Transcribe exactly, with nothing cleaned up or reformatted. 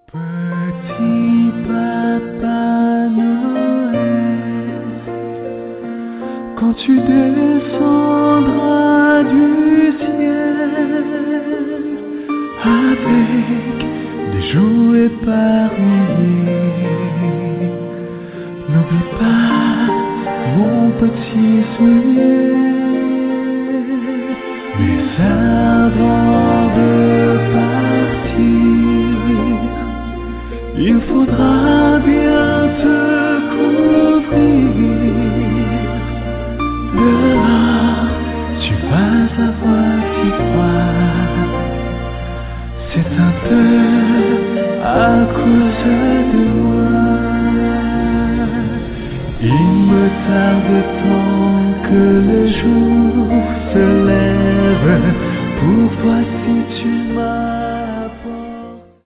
Petit Papa Noël, quand tu descendras du ciel avec des jouets par milliers, n'oublie pas mon petit soulier. Mais avant de partir, il faudra bien te couvrir. Dehors, tu vas avoir si froid. C'est un peu à cause de moi. Il me tarde tant que le jour